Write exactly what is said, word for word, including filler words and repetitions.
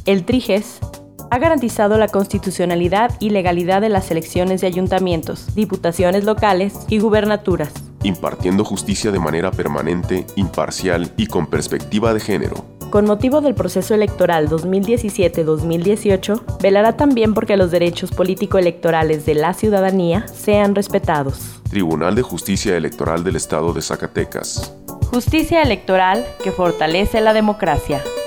El Triges ha garantizado la constitucionalidad y legalidad de las elecciones de ayuntamientos, diputaciones locales y gubernaturas, impartiendo justicia de manera permanente, imparcial y con perspectiva de género. Con motivo del proceso electoral dos mil diecisiete dos mil dieciocho, velará también porque los derechos político-electorales de la ciudadanía sean respetados. Tribunal de Justicia Electoral del Estado de Zacatecas. Justicia electoral que fortalece la democracia.